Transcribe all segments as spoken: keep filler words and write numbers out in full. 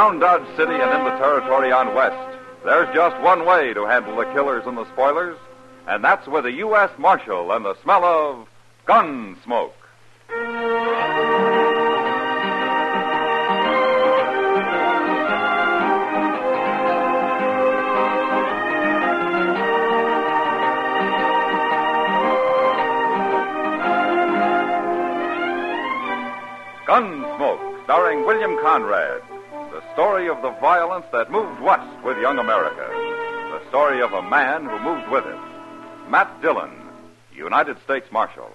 Around Dodge City and in the territory on West, there's just one way to handle the killers and the spoilers, and that's with a U S Marshal and the smell of gun smoke. Gunsmoke, starring William Conrad. The story of the violence that moved west with young America. The story of a man who moved with it. Matt Dillon, United States Marshal.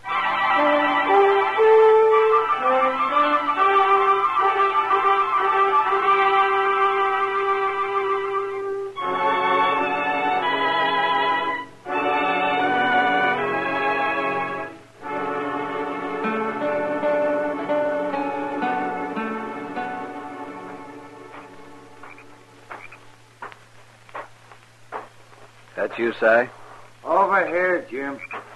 That you, Si? Over here, Jim.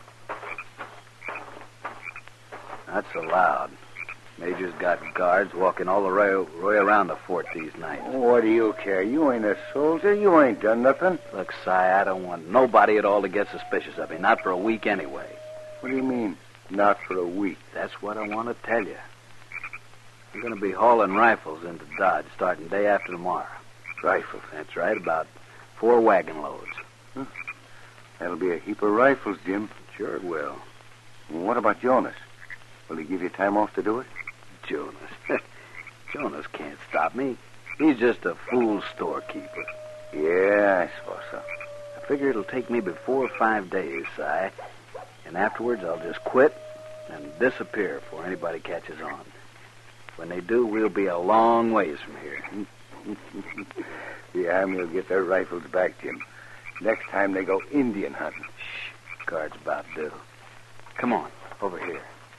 Not so loud. Major's got guards walking all the way, way around the fort these nights. What do you care? You ain't a soldier. You ain't done nothing. Look, Si, I don't want nobody at all to get suspicious of me. Not for a week anyway. What do you mean, not for a week? That's what I want to tell you. I'm going to be hauling rifles into Dodge starting day after tomorrow. Rifles? That's right, about four wagon loads. Huh. That'll be a heap of rifles, Jim. Sure it will. What about Jonas? Will he give you time off to do it? Jonas? Jonas can't stop me. He's just a fool storekeeper. Yeah, I suppose so. I figure it'll take me before or five days, Si. And afterwards I'll just quit and disappear before anybody catches on. When they do, we'll be a long ways from here. The Army will get their rifles back, Jim. Next time they go Indian hunting. Shh. Guard's about due. Come on, over here.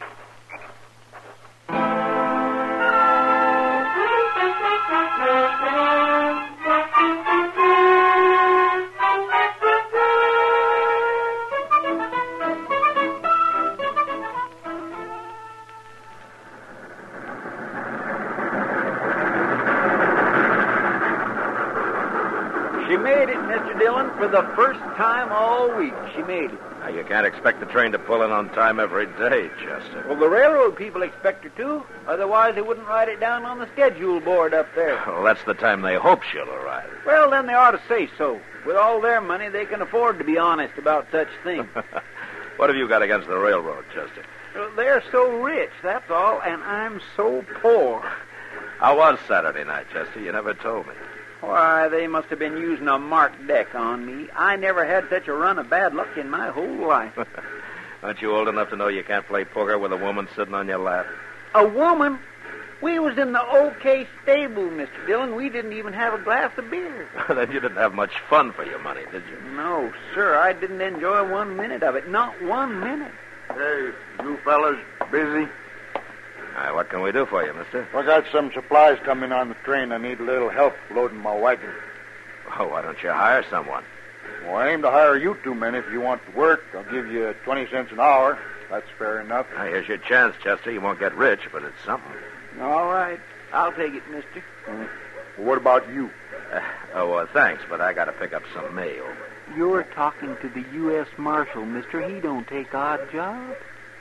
She made it, Mister Dillon, for the first time all week. She made it. Now, you can't expect the train to pull in on time every day, Chester. Well, the railroad people expect her to. Otherwise, they wouldn't write it down on the schedule board up there. Well, that's the time they hope she'll arrive. Well, then they ought to say so. With all their money, they can afford to be honest about such things. What have you got against the railroad, Chester? Well, they're so rich, that's all, and I'm so poor. How was Saturday night, Chester? You never told me. Why, they must have been using a marked deck on me. I never had such a run of bad luck in my whole life. Aren't you old enough to know you can't play poker with a woman sitting on your lap? A woman? We was in the OK stable, Mister Dillon. We didn't even have a glass of beer. Then you didn't have much fun for your money, did you? No, sir. I didn't enjoy one minute of it. Not one minute. Hey, you fellas busy? All right, what can we do for you, mister? I got some supplies coming on the train. I need a little help loading my wagon. Oh, why don't you hire someone? Well, I aim to hire you two men if you want to work. I'll give you twenty cents an hour. That's fair enough. Now, here's your chance, Chester. You won't get rich, but it's something. All right. I'll take it, mister. Mm. Well, what about you? Uh, oh, well, thanks, but I got to pick up some mail. You're talking to the U S Marshal, mister. He don't take odd jobs.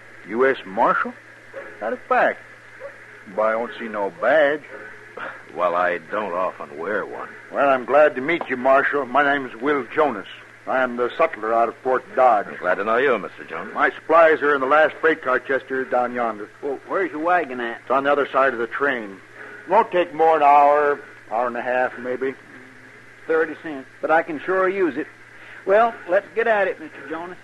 U S Marshal? Not a fact. But I don't see no badge. Well, I don't often wear one. Well, I'm glad to meet you, Marshal. My name's Will Jonas. I am the sutler out of Fort Dodge. I'm glad to know you, Mister Jones. My supplies are in the last freight car, Chester, down yonder. Well, where's your wagon at? It's on the other side of the train. It won't take more than an hour, hour and a half, maybe. Thirty cents. But I can sure use it. Well, let's get at it, Mister Jonas.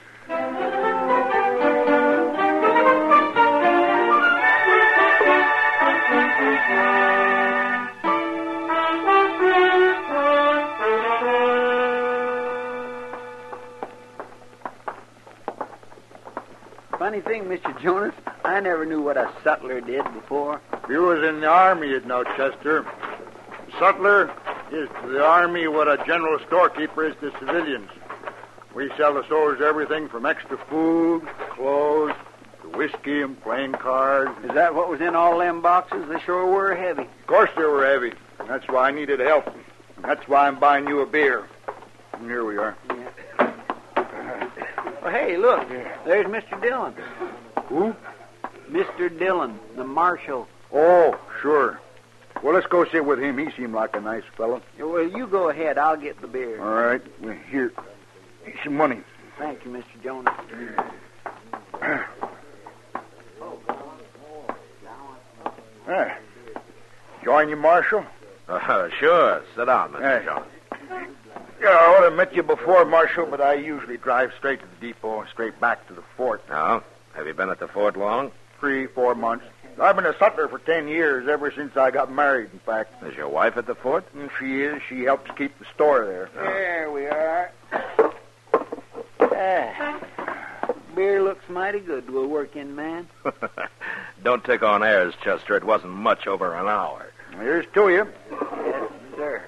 Funny thing, Mister Jonas, I never knew what a sutler did before. If you was in the Army, you'd know, Chester. Sutler is to the Army what a general storekeeper is to civilians. We sell the soldiers everything from extra food, clothes, to whiskey and playing cards. Is that what was in all them boxes? They sure were heavy. Of course they were heavy. That's why I needed help. That's why I'm buying you a beer. And here we are. Well, hey, look. There's Mister Dillon. Who? Mister Dillon, the marshal. Oh, sure. Well, let's go sit with him. He seemed like a nice fellow. Well, you go ahead. I'll get the beer. All right. Well, here. Here's some money. Thank you, Mister Jonas. Ah. Join you, Marshal? Uh, sure. Sit down, Mister Hey. Jones. Yeah, I ought to have met you before, Marshal, but I usually drive straight to the depot and straight back to the fort. Now, have you been at the fort long? Three, four months. I've been a sutler for ten years, ever since I got married, in fact. Is your wife at the fort? And she is. She helps keep the store there. There we are. Ah, beer looks mighty good to a working man. Don't take on airs, Chester. It wasn't much over an hour. Here's to you. Yes, sir.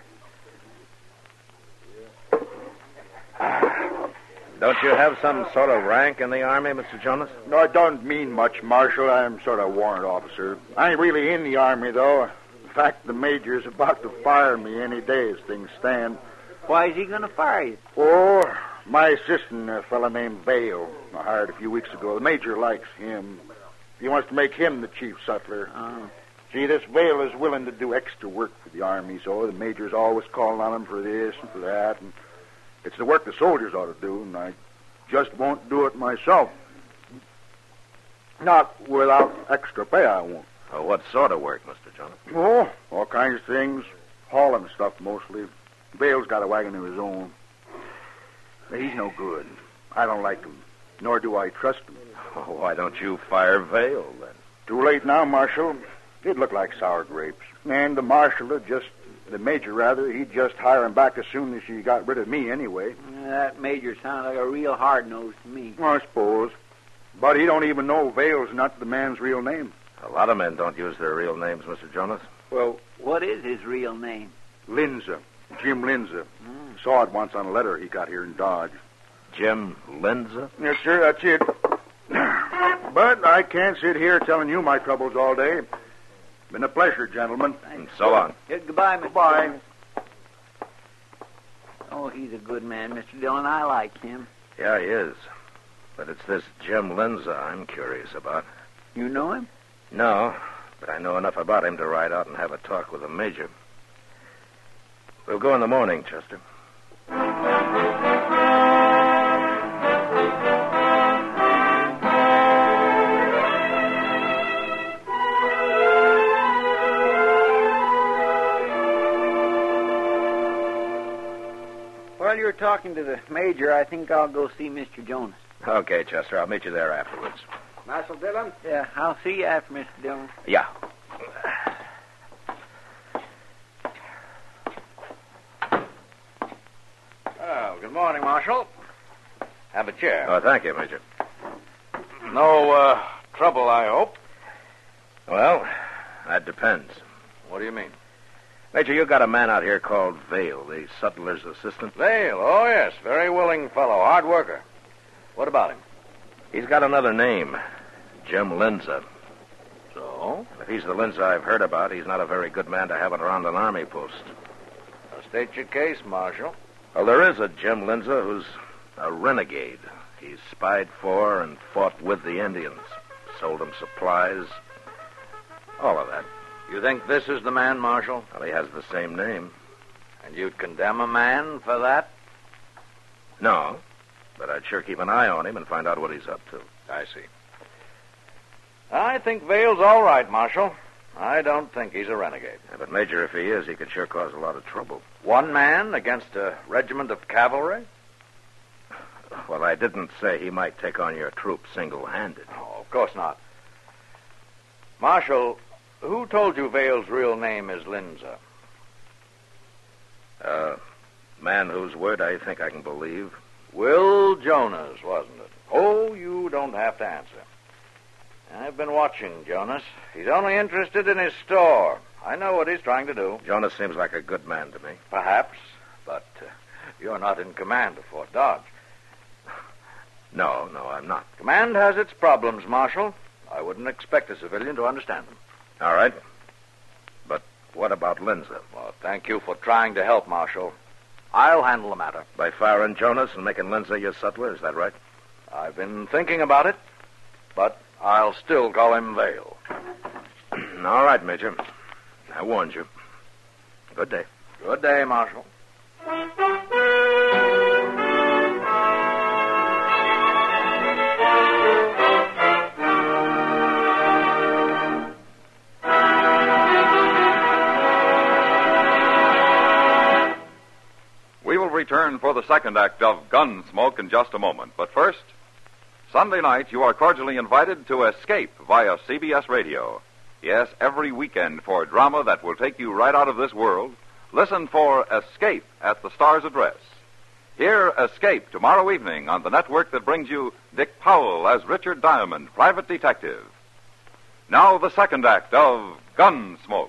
Don't you have some sort of rank in the Army, Mister Jonas? No, it don't mean much, Marshal. I'm sort of warrant officer. I ain't really in the Army, though. In fact, the major's about to fire me any day as things stand. Why is he going to fire you? Oh, my assistant, a fella named Vale, I hired a few weeks ago. The major likes him. He wants to make him the chief sutler. Oh. See, this Vale is willing to do extra work for the Army, so the major's always calling on him for this and for that. And it's the work the soldiers ought to do, and I just won't do it myself. Not without extra pay, I won't. Oh, what sort of work, Mister Jonas? Oh, all kinds of things. Hauling stuff, mostly. Vale's got a wagon of his own. He's no good. I don't like him, nor do I trust him. Oh, why don't you fire Vale, then? Too late now, Marshal. It looked like sour grapes. And the marshal would just, the major rather, he'd just hire him back as soon as he got rid of me anyway. That major sounds like a real hard-nosed to me. I suppose. But he don't even know Vale's not the man's real name. A lot of men don't use their real names, Mister Jonas. Well, What is his real name? Linza. Jim Linza. Saw it once on a letter he got here in Dodge. Jim Linza? Yes, sir, that's it. But I can't sit here telling you my troubles all day. Been a pleasure, gentlemen. And so long. Yeah, goodbye, Mister Goodbye. Jonas. Oh, he's a good man, Mister Dillon. I like him. Yeah, he is. But it's this Jim Linza I'm curious about. You know him? No, but I know enough about him to ride out and have a talk with the major. We'll go in the morning, Chester. While you're talking to the major, I think I'll go see Mister Jonas. Okay, Chester. I'll meet you there afterwards. Marshal Dillon? Yeah, I'll see you after, Mister Dillon. Yeah. Oh, good morning, Marshal. Have a chair. Oh, thank you, Major. No uh, trouble, I hope. Well, that depends. What do you mean? Major, you got a man out here called Vale, the sutler's assistant. Vale, oh, yes. Very willing fellow. Hard worker. What about him? He's got another name, Jim Linza. So? If he's the Linza I've heard about, he's not a very good man to have it around an army post. Now state your case, Marshal. Well, there is a Jim Linza who's a renegade. He's spied for and fought with the Indians, sold them supplies, all of that. You think this is the man, Marshal? Well, he has the same name. And you'd condemn a man for that? No, but I'd sure keep an eye on him and find out what he's up to. I see. I think Vale's all right, Marshal. I don't think he's a renegade. Yeah, but, Major, if he is, he could sure cause a lot of trouble. One man against a regiment of cavalry? Well, I didn't say he might take on your troop single-handed. Oh, of course not. Marshal, who told you Vale's real name is Linza? Uh, man whose word I think I can believe. Will Jonas, wasn't it? Oh, you don't have to answer. I've been watching Jonas. He's only interested in his store. I know what he's trying to do. Jonas seems like a good man to me. Perhaps, but uh, you're not in command of Fort Dodge. No, no, I'm not. Command has its problems, Marshal. I wouldn't expect a civilian to understand them. All right. But what about Lindsay? Well, thank you for trying to help, Marshal. I'll handle the matter. By firing Jonas and making Lindsay your sutler, is that right? I've been thinking about it, but I'll still call him Vale. All right, Major. I warned you. Good day. Good day, Marshal. We will return for the second act of Gunsmoke in just a moment. But first, Sunday night, you are cordially invited to Escape via C B S Radio. Yes, every weekend for drama that will take you right out of this world, listen for Escape at the Star's address. Hear Escape tomorrow evening on the network that brings you Dick Powell as Richard Diamond, private detective. Now the second act of Gunsmoke.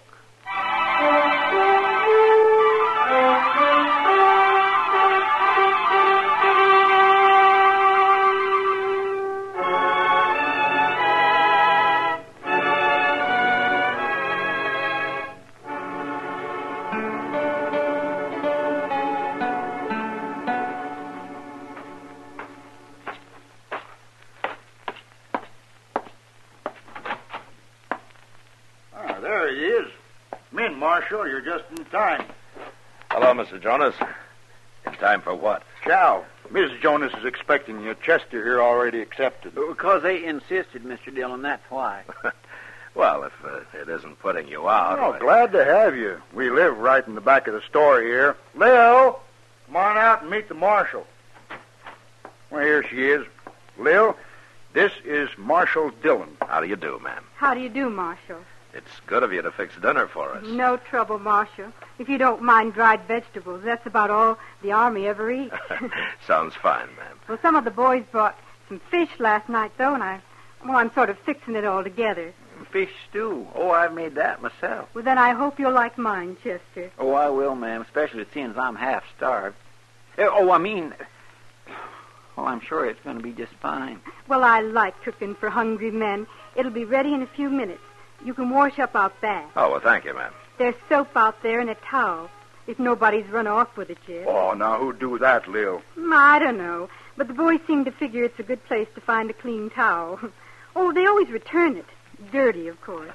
Ah, there he is. Come in, Marshal. You're just in time. Hello, Mister Jonas. In time for what? Chow. Missus Jonas is expecting you. Chester here already accepted. Because they insisted, Mister Dillon, that's why. Well, if uh, it isn't putting you out. Oh, I- glad to have you. We live right in the back of the store here. Lil, come on out and meet the marshal. Well, here she is. Lil, this is Marshal Dillon. How do you do, ma'am? How do you do, Marshal? It's good of you to fix dinner for us. No trouble, Marshal. If you don't mind dried vegetables, that's about all the Army ever eats. Sounds fine, ma'am. Well, some of the boys brought some fish last night, though, and I, well, I'm sort of fixing it all together. Fish stew. Oh, I've made that myself. Well, then I hope you'll like mine, Chester. Oh, I will, ma'am, especially seeing as I'm half starved. Eh, Oh, I mean, well, I'm sure it's going to be just fine. Well, I like cooking for hungry men. It'll be ready in a few minutes. You can wash up out back. Oh, well, thank you, ma'am. There's soap out there and a towel, if nobody's run off with it yet. Oh, now who'd do that, Lil? Mm, I don't know, but the boys seem to figure it's a good place to find a clean towel. Oh, they always return it. Dirty, of course.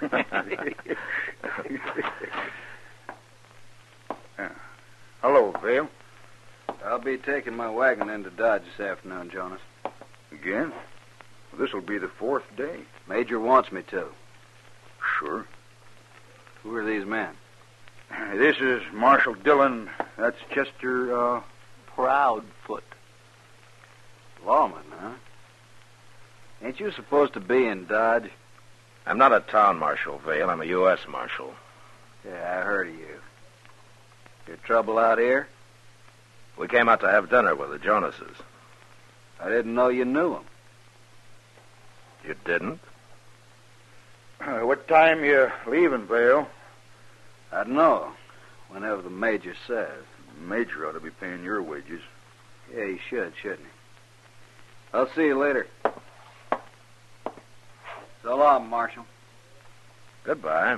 Yeah. Hello, Vale. I'll be taking my wagon into Dodge this afternoon, Jonas. Again? This'll be the fourth day. Major wants me to. Sure. Who are these men? This is Marshal Dillon. That's Chester, uh... Proudfoot. Lawmen, huh? Ain't you supposed to be in Dodge? I'm not a town marshal, Vale. I'm a U S marshal. Yeah, I heard of you. Your trouble out here? We came out to have dinner with the Jonases. I didn't know you knew them. You didn't? Uh, what time you leaving, Vale? I don't know. Whenever the major says. The Major ought to be paying your wages. Yeah, he should, shouldn't he? I'll see you later. So long, Marshal. Goodbye.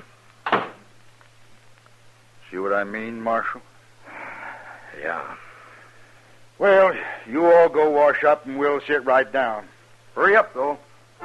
See what I mean, Marshal? Yeah. Well, you all go wash up and we'll sit right down. Hurry up, though.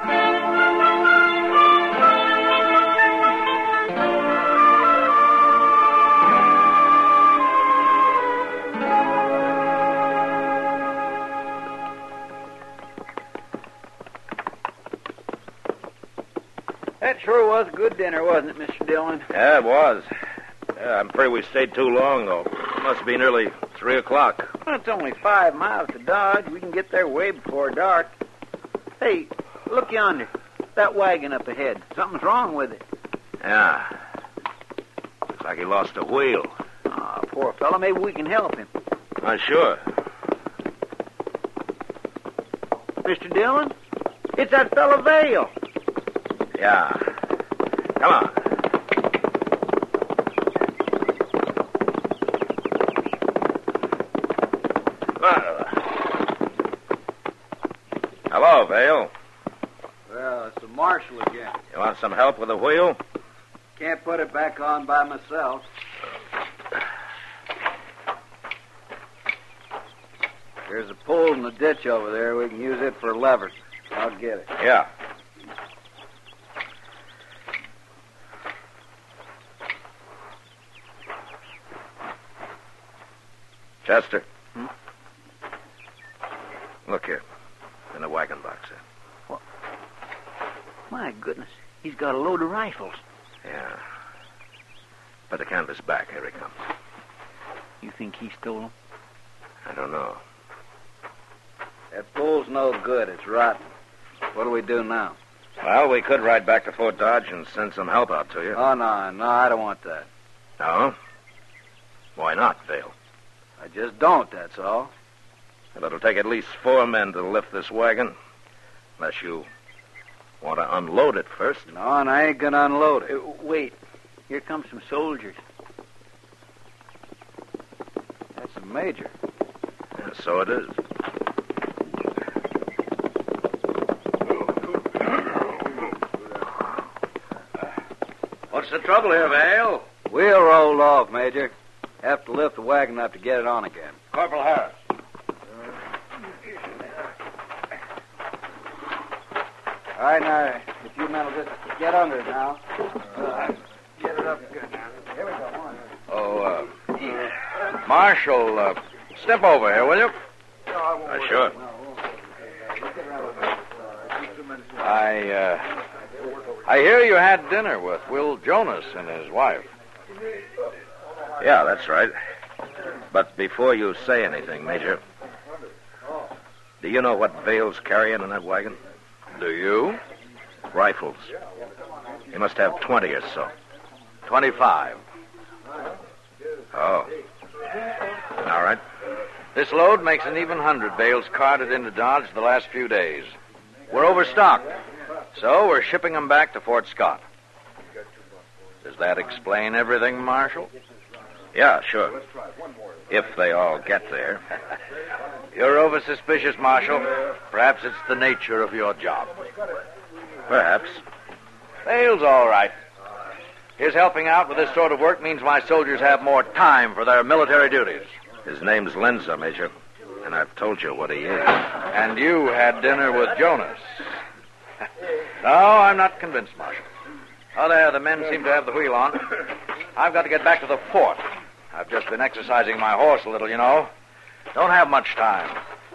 That sure was a good dinner, wasn't it, Mister Dillon? Yeah, it was. Yeah, I'm afraid we stayed too long, though. It must be nearly three o'clock. Well, it's only five miles to Dodge. We can get there way before dark. Hey, look yonder. That wagon up ahead. Something's wrong with it. Yeah. Looks like he lost a wheel. Ah, poor fellow. Maybe we can help him. Not sure. Mister Dillon? It's that fellow Vale. Yeah. Come on. Hello, Vale. Well, it's the marshal again. You want some help with the wheel? Can't put it back on by myself. There's a pole in the ditch over there. We can use it for a lever. I'll get it. Yeah. Chester. Hmm? Look here. In the wagon box there. What? My goodness. He's got a load of rifles. Yeah. Put the canvas back. Here he comes. You think he stole them? I don't know. That pole's no good. It's rotten. What do we do now? Well, we could ride back to Fort Dodge and send some help out to you. Oh, no, no, I don't want that. No? Why not, Vale? I just don't, that's all. Well, it'll take at least four men to lift this wagon. Unless you want to unload it first. No, and I ain't gonna unload it. Uh, wait. Here come some soldiers. That's the major. Yeah, so it is. What's the trouble here, Vale? Wheel rolled off, Major. Have to lift the wagon up to get it on again. Corporal Harris. All right, now, if you men will just get under it now. Uh, get it up good now. Here we go. On. Oh, uh, Marshal, uh, step over here, will you? Uh, sure. I, uh, I hear you had dinner with Will Jonas and his wife. Yeah, that's right. But before you say anything, Major, do you know what Vale's carrying in that wagon? Do you? Rifles. He must have twenty or so. Twenty-five. Oh. All right. This load makes an even hundred bales carted into Dodge the last few days. We're overstocked, so we're shipping them back to Fort Scott. Does that explain everything, Marshal? Yeah, sure. If they all get there. You're over-suspicious, Marshal. Perhaps it's the nature of your job. Perhaps. Vale's all right. His helping out with this sort of work means my soldiers have more time for their military duties. His name's Lenza, Major, and I've told you what he is. And you had dinner with Jonas. No, I'm not convinced, Marshal. Oh, there, the men seem to have the wheel on. I've got to get back to the fort. I've just been exercising my horse a little, you know. Don't have much time.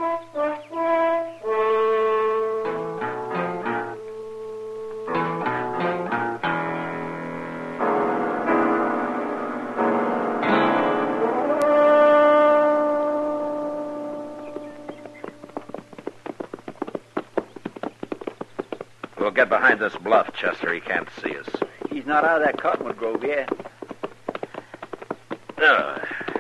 We'll get behind this bluff, Chester. He can't see us. He's not out of that cottonwood grove yet. Uh,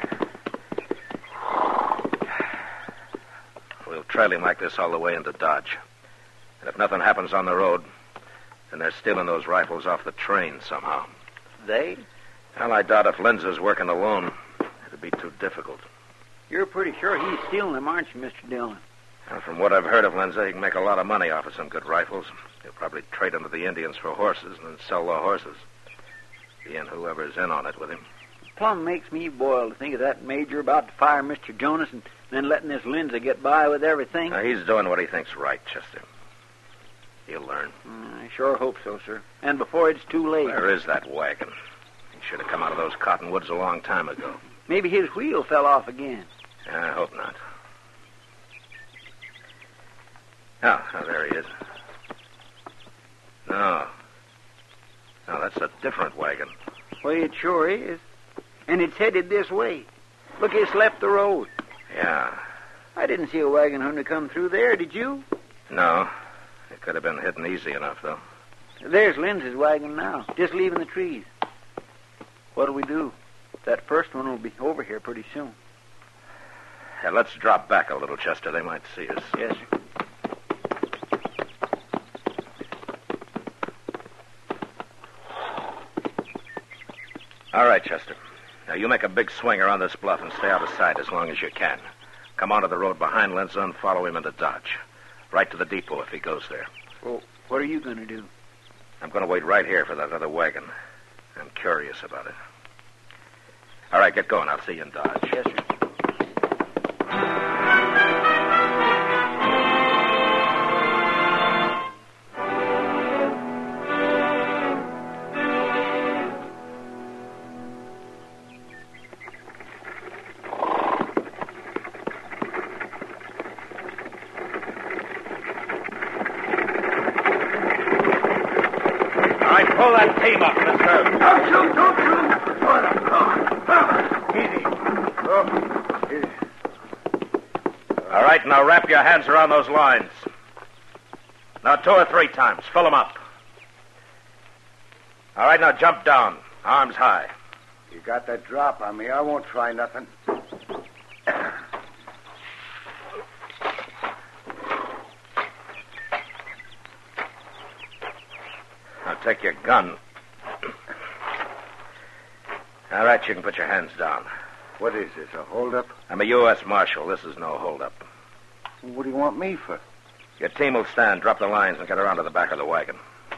we'll trail him like this all the way into Dodge. And if nothing happens on the road, then they're stealing those rifles off the train somehow. They? Well, I doubt if Lenza's working alone. It'd be too difficult. You're pretty sure he's stealing them, aren't you, Mister Dillon? Well, from what I've heard of Lenza, he can make a lot of money off of some good rifles. He'll probably trade them to the Indians for horses and then sell the horses. He and whoever's in on it with him. Plum makes me boil to think of that major about to fire Mister Jonas and then letting this Lindsay get by with everything. Now, he's doing what he thinks right, Chester. He'll learn. Mm, I sure hope so, sir. And before it's too late. Where is that wagon? He should have come out of those cottonwoods a long time ago. Maybe his wheel fell off again. I hope not. Oh, oh, there he is. No. No, that's a different wagon. Well, it sure is. And it's headed this way. Look, it's left the road. Yeah. I didn't see a wagon hunter come through there, did you? No. It could have been hidden easy enough, though. There's Lindsay's wagon now, just leaving the trees. What'll we do? That first one will be over here pretty soon. Yeah, let's drop back a little, Chester. They might see us. Yes, sir. All right, Chester. Now, you make a big swing around this bluff and stay out of sight as long as you can. Come onto the road behind Lenza and follow him into Dodge. Right to the depot if he goes there. Well, what are you going to do? I'm going to wait right here for that other wagon. I'm curious about it. All right, get going. I'll see you in Dodge. Yes, sir. Pull that team up, mister. Don't shoot, don't shoot. Easy. Oh, easy. All right, now wrap your hands around those lines. Now two or three times. Fill them up. All right, now jump down. Arms high. You got that drop on me. I won't try nothing. Now take your gun. All right, you can put your hands down. What is this, a holdup? I'm a U S Marshal. This is no holdup. What do you want me for? Your team will stand, drop the lines, and get around to the back of the wagon.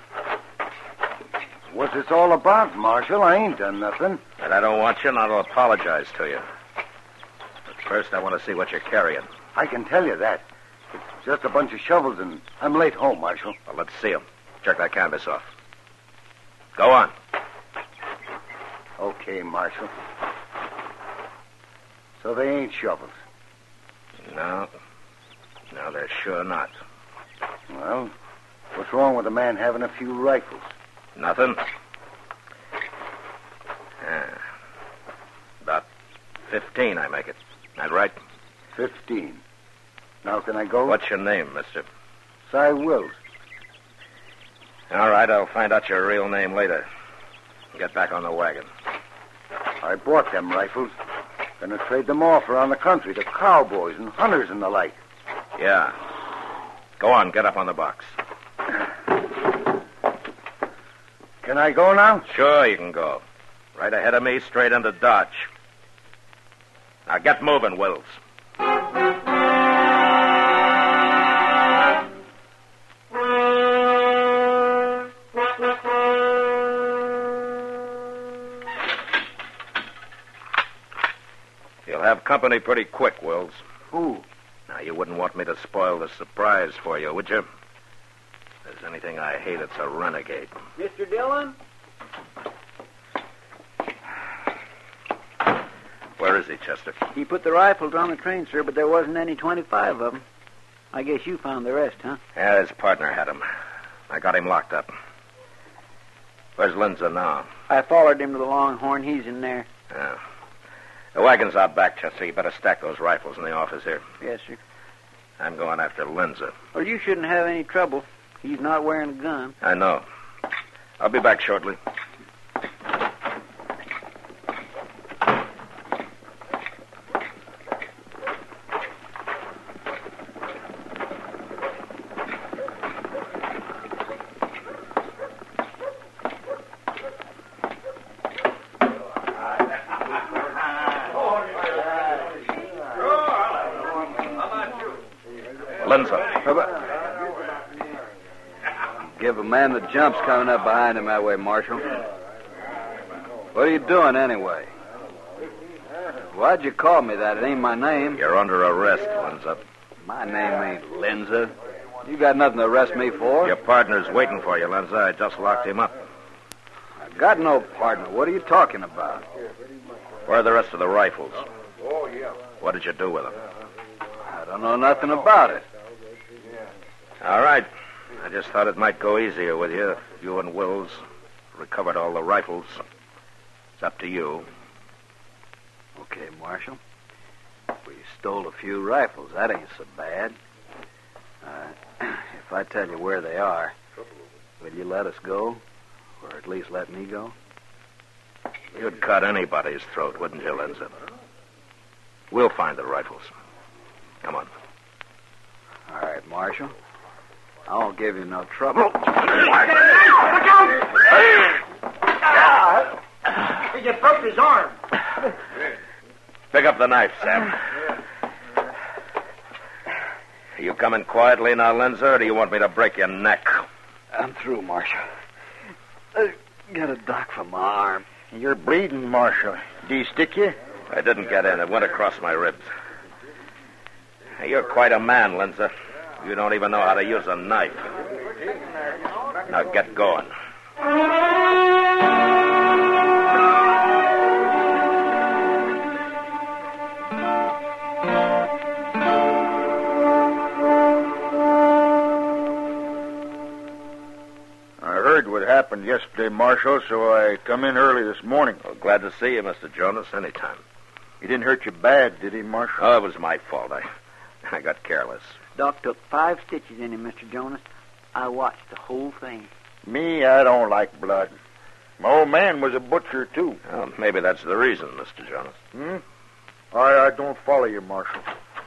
What's this all about, Marshal? I ain't done nothing. And I don't want you, and I'll apologize to you. But first, I want to see what you're carrying. I can tell you that. It's just a bunch of shovels, and I'm late home, Marshal. Well, let's see them. Check that canvas off. Go on. Okay, Marshal. So they ain't shovels. No. No, they're sure not. Well, what's wrong with a man having a few rifles? Nothing. Ah, about fifteen, I make it. That right? Fifteen. Now can I go? What's your name, mister? Cy Wills. All right, I'll find out your real name later. Get back on the wagon. I bought them rifles. Gonna trade them off around the country to cowboys and hunters and the like. Yeah. Go on, get up on the box. Can I go now? Sure, you can go. Right ahead of me, straight into Dodge. Now get moving, Wills. You'll have company pretty quick, Wills. Who? Now, you wouldn't want me to spoil the surprise for you, would you? If there's anything I hate, it's a renegade. Mister Dillon? Where is he, Chester? He put the rifles on the train, sir, but there wasn't any twenty-five of them. I guess you found the rest, huh? Yeah, his partner had him. I got him locked up. Where's Linza now? I followed him to the Longhorn. He's in there. Yeah. The wagon's out back, Chester. You better stack those rifles in the office here. Yes, sir. I'm going after Linza. Well, you shouldn't have any trouble. He's not wearing a gun. I know. I'll be back shortly. Give a man the jumps coming up behind him that way, Marshal. What are you doing anyway? Why'd you call me that? It ain't my name. You're under arrest, Linza. My name ain't Linza. You got nothing to arrest me for. Your partner's waiting for you, Linza. I just locked him up. I've got no partner. What are you talking about? Where are the rest of the rifles? What did you do with them? I don't know nothing about it. All right. I just thought it might go easier with you if you and Wills recovered all the rifles. It's up to you. Okay, Marshal. We stole a few rifles. That ain't so bad. Uh, if I tell you where they are, will you let us go? Or at least let me go? You'd cut anybody's throat, wouldn't you, Linza? We'll find the rifles. Come on. All right, Marshal. I won't give you no trouble. Look out! You broke his arm. Pick up the knife, Sam. Are you coming quietly now, Linza, or do you want me to break your neck? I'm through, Marshal. Uh, got a dock for my arm. You're bleeding, Marshal. Did he stick you? I didn't get in. It went across my ribs. Hey, you're quite a man, Linzer. You don't even know how to use a knife. Now get going. I heard what happened yesterday, Marshal, so I come in early this morning. Well, glad to see you, Mister Jonas, anytime. He didn't hurt you bad, did he, Marshal? Oh, it was my fault. I, I got careless. Doc took five stitches in him, Mister Jonas. I watched the whole thing. Me, I don't like blood. My old man was a butcher, too. Well, maybe that's the reason, Mister Jonas. Hmm? I, I don't follow you, Marshal.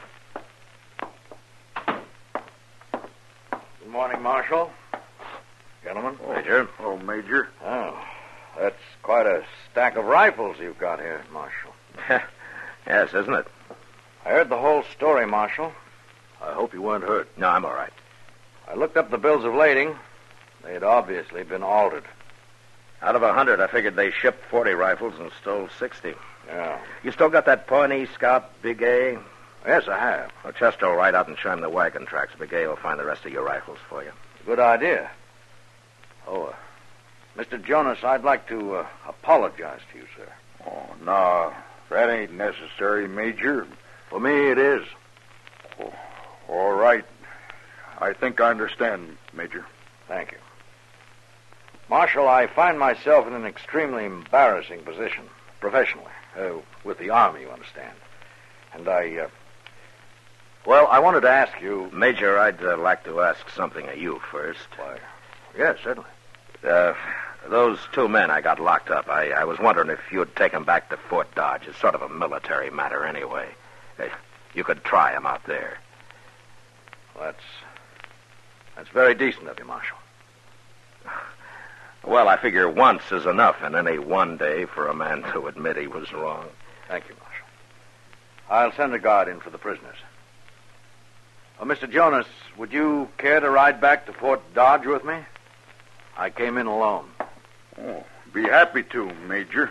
Good morning, Marshal. Gentlemen. Oh, Major. Oh, Major. Oh, that's quite a stack of rifles you've got here, Marshal. Yes, isn't it? I heard the whole story, Marshal. I hope you weren't hurt. No, I'm all right. I looked up the bills of lading. They had obviously been altered. Out of a hundred, I figured they shipped forty rifles and stole sixty. Yeah. You still got that Pawnee Scout, Big A? Yes, I have. Well, Chester will ride out and show him the wagon tracks. Big A will find the rest of your rifles for you. Good idea. Oh, uh, Mister Jonas, I'd like to uh, apologize to you, sir. Oh, no, that ain't necessary, Major. For me, it is. Oh, all right. I think I understand, Major. Thank you. Marshal, I find myself in an extremely embarrassing position, professionally, uh, with the Army, you understand. And I, uh, well, I wanted to ask you... Major, I'd uh, like to ask something of you first. Why, yes, certainly. Uh, those two men I got locked up, I, I was wondering if you'd take them back to Fort Dodge. It's sort of a military matter anyway. Uh, you could try them out there. Well, that's... That's very decent of you, Marshal. Well, I figure once is enough in any one day for a man to admit he was wrong. Thank you, Marshal. I'll send a guard in for the prisoners. Oh, Mister Jonas, would you care to ride back to Fort Dodge with me? I came in alone. Oh, be happy to, Major.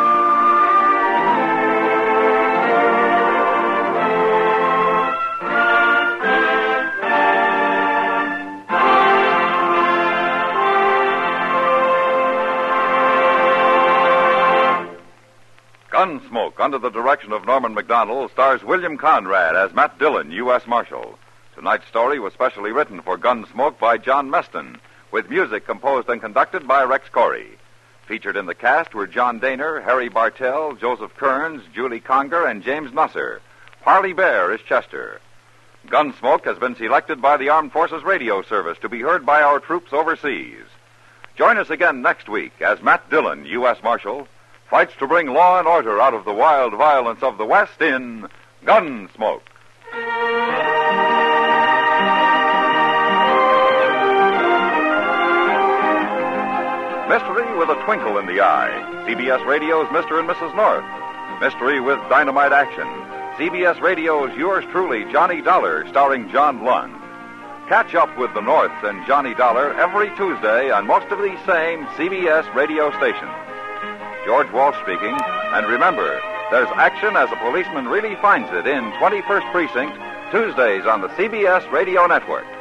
Gunsmoke, under the direction of Norman Macdonald, stars William Conrad as Matt Dillon, U S Marshal. Tonight's story was specially written for Gunsmoke by John Meston, with music composed and conducted by Rex Corey. Featured in the cast were John Daner, Harry Bartell, Joseph Kearns, Julie Conger, and James Nusser. Parley Bear is Chester. Gunsmoke has been selected by the Armed Forces Radio Service to be heard by our troops overseas. Join us again next week as Matt Dillon, U S Marshal, fights to bring law and order out of the wild violence of the West in Gunsmoke. Mystery with a twinkle in the eye. C B S Radio's Mister and Missus North. Mystery with dynamite action. C B S Radio's Yours Truly, Johnny Dollar, starring John Lund. Catch up with the Norths and Johnny Dollar every Tuesday on most of these same C B S radio stations. George Walsh speaking, and remember, there's action as a policeman really finds it in twenty-first Precinct, Tuesdays on the C B S Radio Network.